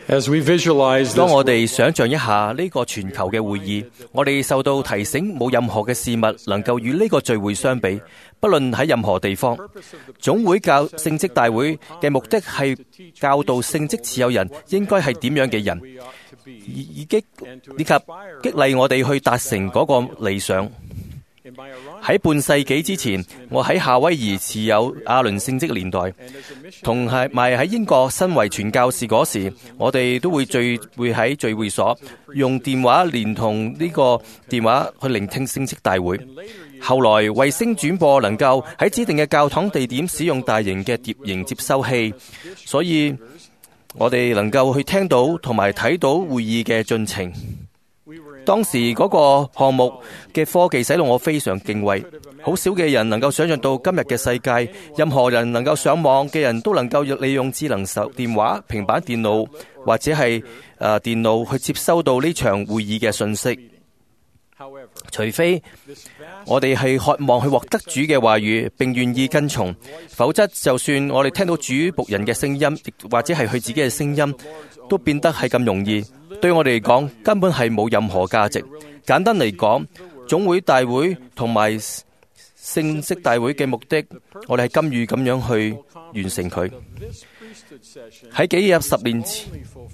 當我哋想象一下呢個全球嘅會議，我哋受到提醒冇任何嘅事物能夠與呢個聚會相比，不論喺任何地方。總會教聖職大會嘅目的係教導聖職持有人應該係點樣嘅人，以及激勵我哋去達成嗰個理想。喺半世紀之前，我喺夏威夷持有亞倫聖職年代，同埋喺英國身為傳教士嗰時，我哋都會喺聚會所用電話連同呢個電話去聆聽聖職大會。後來衛星轉播能夠喺指定嘅教堂地點使用大型嘅碟形接收器，所以我哋能夠去聽到同埋睇到會議嘅進程。當時嗰個項目嘅科技使到我非常敬畏，好少嘅人能夠想象到今日嘅世界，任何人能夠上網嘅人都能夠利用智能手電話、平板電腦或者係電腦去接收到呢場會議嘅信息。除非我哋係渴望去獲得主嘅話語並願意跟從，否則就算我哋聽到主僕人嘅聲音，或者係佢自己嘅聲音，都變得係咁容易。對我哋嚟講，根本係冇任何價值。簡單嚟講，總會大會同埋聖職大會嘅目的，我哋係甘願咁樣去完成佢。喺10年前，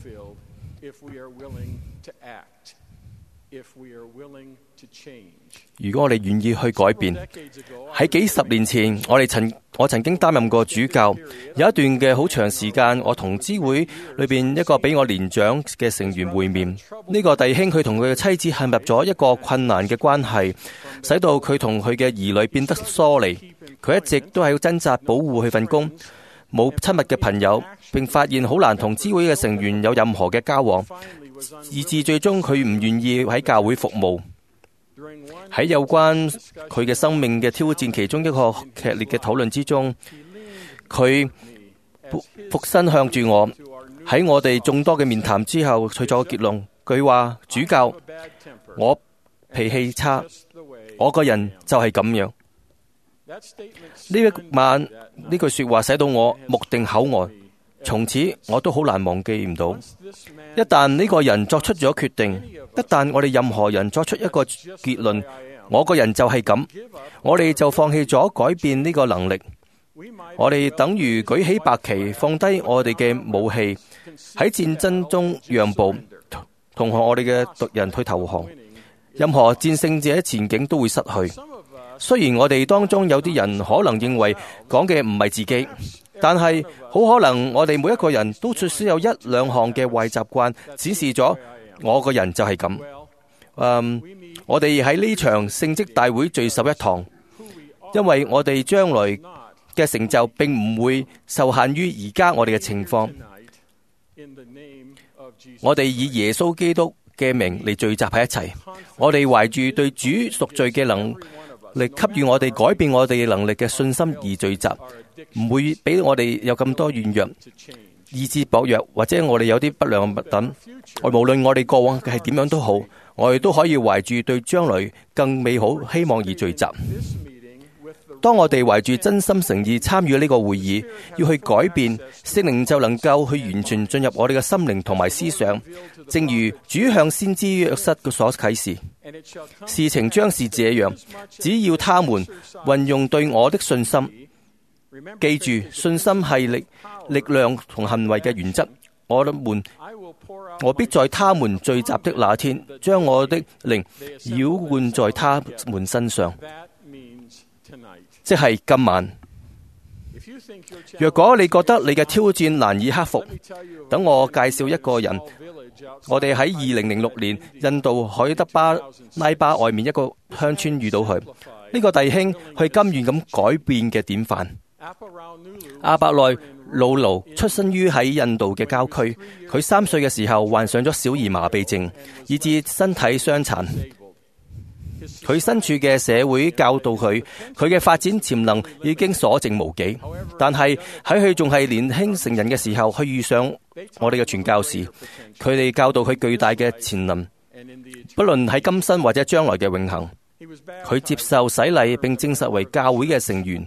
如果我哋願意去改變，喺幾十年前，我曾經擔任過主教，有一段嘅好長時間，我同支會裏邊一個比我年長嘅成員會面。呢個弟兄佢同佢嘅妻子陷入咗一個困難嘅關係，使到佢同佢嘅兒女變得疏離。佢一直都係要掙扎保護佢份工，冇親密嘅朋友，並發現好難同支會嘅成員有任何嘅交往，以致最終佢唔願意喺教會服務。喺有關佢嘅生命嘅挑戰其中一個劇烈嘅討論之中，佢俯身向住我，喺我哋眾多嘅面談之後，佢作個結論，佢話：主教，我脾氣差，我個人就係咁樣。呢一晚呢句說話使到我目定口呆，從此我都好難忘記唔到。一旦呢個人作出咗決定，一旦我哋任何人作出一個結論，我個人就係咁，我哋就放棄咗改變呢個能力。我哋等於舉起白旗，放低我哋嘅武器，喺戰爭中讓步，同我哋嘅敵人去投降。任何戰勝者前景都會失去。雖然我哋當中有啲人可能認為講嘅唔係自己，但係好可能我哋每一個人都最少有一兩項嘅壞習慣，展示咗我個人就係咁。我哋喺呢場聖職大會聚首一堂，因為我哋將來嘅成就並唔會受限於而家我哋嘅情況。我哋以耶穌基督嘅名嚟聚集喺一齊，我哋懷住對主贖罪嘅能力，給予我哋改變我哋能力嘅信心而聚集，唔會俾我哋有咁多軟弱、意志薄弱，或者我哋有啲不良物等。無論我哋過往嘅係點樣都好，我哋都可以懷住對將來更美好希望而聚集。當我哋懷住真心誠意參與呢個會議，要去改變，聖靈就能夠去完全進入我哋嘅心靈同埋思想。正如主向先知約瑟所啟示，事情將是這樣，只要他們運用對我的信心。記住，信心係力量同行為嘅原則。我必在他們聚集的那天，將我的靈澆灌在他們身上。即係今晚。若果你覺得你嘅挑戰難以克服，等我介紹一個人。我哋喺2006年印度海德拉巴外面一個鄉村遇到佢。呢個弟兄佢甘願咁改變嘅典範。阿伯內魯盧出生於喺印度嘅郊區，佢3歲嘅時候患上咗小兒麻痹症，以致身體傷殘。佢身處嘅社會教導佢嘅發展潛能已經所剩無幾，但係喺佢仲係年輕成人嘅時候，佢遇上我哋嘅傳教士，佢哋教導佢巨大嘅潛能，不論喺今生或者將來嘅永恆。佢接受洗禮並證實為教會嘅成員。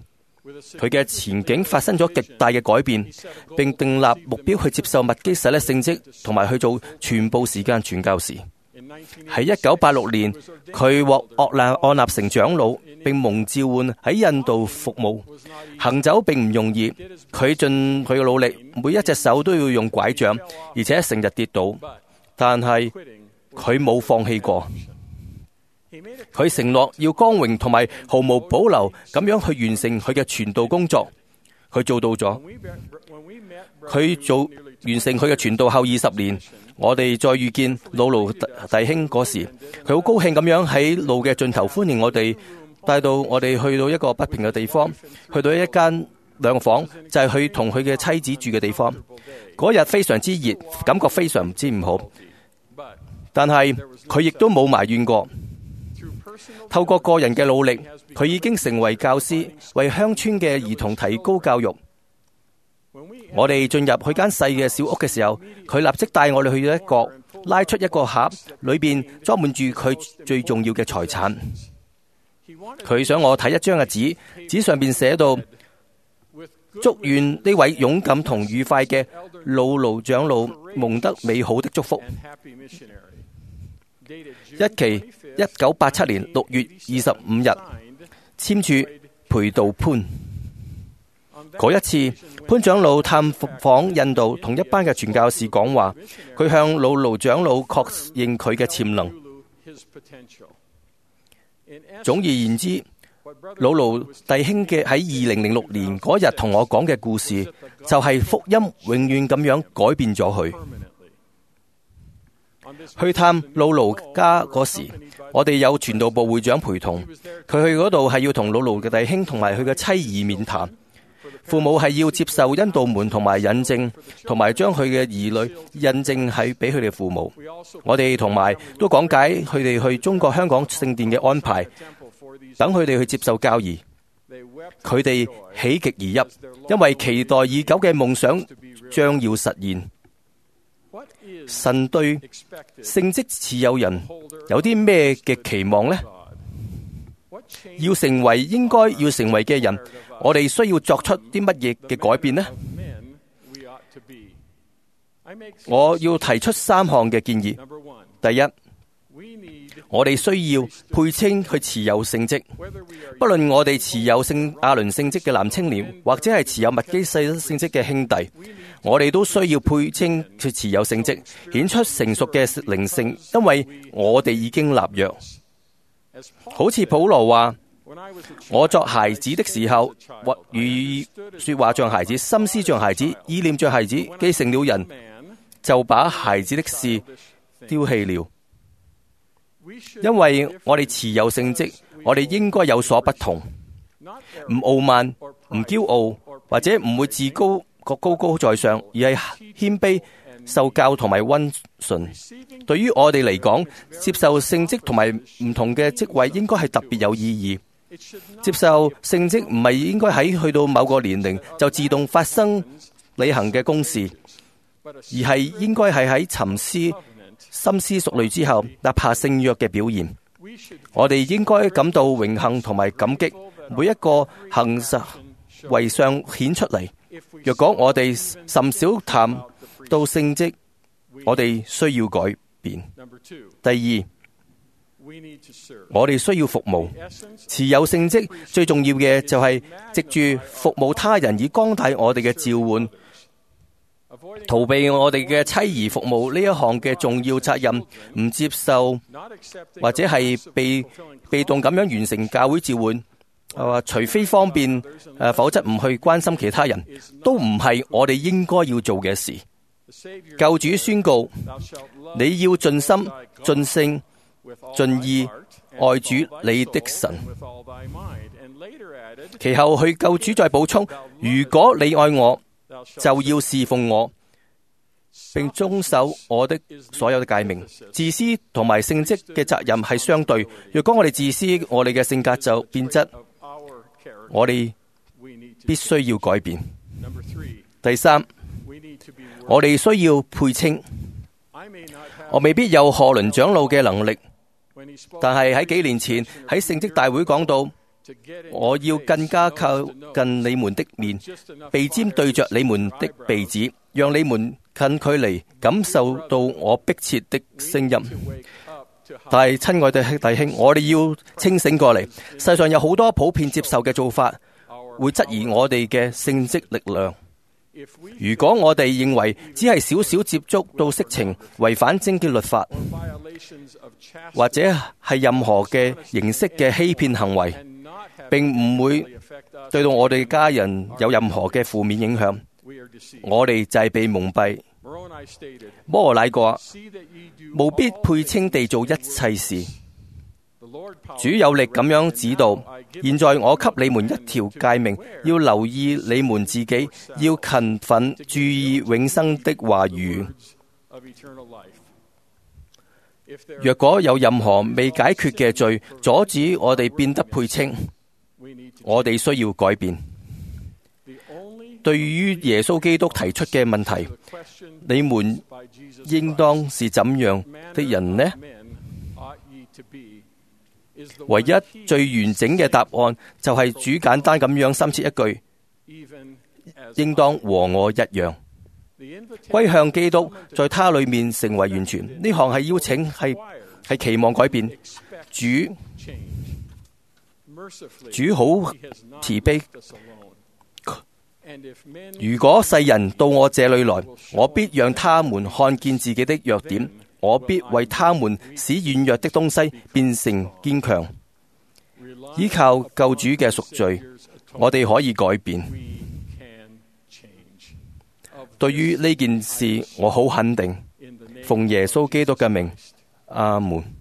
佢嘅前景發生咗極大嘅改變，並訂立目標去接受麥基洗德聖職，同埋去做全部時間傳教士。喺1986年，佢獲按立成長老，並蒙召喚喺印度服務。行走並唔容易，佢盡佢嘅努力，每一隻手都要用拐杖，而且成日跌倒，但係佢冇放棄過。佢承諾要光榮同埋毫無保留咁樣去完成佢嘅傳道工作，佢做到咗。佢完成佢嘅傳道後20年，我哋再遇見魯勞弟兄嗰時，佢好高興咁樣喺路嘅盡頭歡迎我哋，帶到我哋去到一個不平嘅地方，去到一間兩房，就係佢同佢嘅妻子住嘅地方。嗰日非常之熱，感覺非常之唔好，但係佢亦都冇埋怨過。透過個人嘅努力，佢已經成為教師，為鄉村嘅兒童提高教育。我哋進入佢間細嘅小屋嘅時候，佢立即帶我哋去一個拉出一個盒，裏邊裝滿住佢最重要嘅財產。佢想我睇一張嘅紙，紙上邊寫到：祝願呢位勇敢同愉快嘅魯勞長老蒙得美好的祝福。日期1987年6月25日，簽署裴道潘。嗰一次，潘長老探訪印度，同一班嘅傳教士講話，佢向魯勞長老確認佢嘅潛能。總而言之，魯勞弟兄嘅喺2006年嗰日同我講嘅故事，就係福音永遠咁樣改變咗佢。去探魯勞家嗰時，我哋有傳道部會長陪同，佢去嗰度係要同魯勞嘅弟兄同埋佢嘅妻兒面談。父母係要接受印度門同埋印證，同埋將佢嘅兒女印證係俾佢哋父母。我哋同埋都講解佢哋去中國香港聖殿嘅安排，等佢哋去接受教義。佢哋喜極而泣，因為期待已久嘅夢想將要實現。神對聖職持有人有啲咩嘅期望呢？要成為應該要成為嘅人，我哋需要作出啲乜嘢嘅改變呢？我要提出3項嘅建議。第一，我哋需要配稱去持有聖職，不論我哋持有聖亞倫聖職嘅男青年，或者係持有麥基洗德聖職嘅兄弟，我哋都需要配稱去持有聖職，顯出成熟嘅靈性，因為我哋已經立約。好似保羅話：我作孩子的時候，或語說話像孩子，心思像孩子，意念像孩子，既成了人，就把孩子的事丟棄了。因為我哋持有聖職，我哋應該有所不同，唔傲慢，唔驕傲，或者唔會自高高在上，而係謙卑、受教同埋溫順。對於我哋嚟講，接受聖職同埋唔同嘅職位應該係特別有意義。接受聖職唔係應該喺去到某個年齡就自動發生履行嘅公事，而係應該係喺沉思、深思熟慮之後立下聖約嘅表現。我哋應該感到榮幸同埋感激，每一個行實為上顯出嚟。若果我哋甚少談到聖職，我哋需要改變。第二，我哋需要服務。持有聖職最重要嘅就係藉住服務他人，以光大我哋嘅召喚，逃避我哋嘅妻兒服務呢一項嘅重要責任，唔接受或者係被動咁樣完成教會召喚。除非方便，否則唔去關心其他人，都唔係我哋應該要做嘅事。救主宣告：你要盡心、盡性、盡意愛主你的神。其後去救主再補充：如果你愛我，就要侍奉我，並遵守我的所有的誡命。自私同埋聖職嘅責任係相對。若果我哋自私，我哋嘅性格就變質。我哋必須要改變。第三，我哋需要配稱。我未必有賀倫長老嘅能力，但係喺幾年前喺聖職大會講到， 我要更加靠近你們的面，鼻尖對着你們的鼻子，讓你們近距離感受到我迫切的聲音。但係，親愛的弟兄，我哋要清醒過嚟。世上有好多普遍接受嘅做法，會質疑我哋嘅聖職力量。如果我哋認為只係少少接觸到色情、違反貞潔律法，或者係任何嘅形式嘅欺騙行為，並唔會對到我哋家人有任何嘅負面影響，我哋就係被蒙蔽。摩羅乃話：務必配稱地做一切事。主有力咁樣指導。現在我給你們一條誡命，要留意你們自己，要勤奮注意永生的話語。若果有任何未解決嘅罪，阻止我哋變得配稱，我哋需要改變。對於耶穌基督提出嘅問題，你們應當是怎樣的人呢？唯一最完整嘅答案就係主簡單咁樣深切一句：應當和我一樣，歸向基督，在他裏面成為完全。呢項係邀請，係期望改變。主好慈悲。如果世人到我這裏來，我必讓他們看見自己的弱點，我必為他們使軟弱的東西變成堅強。依靠救主嘅贖罪，我哋可以改變。對於呢件事，我好肯定，奉耶穌基督嘅名，阿門。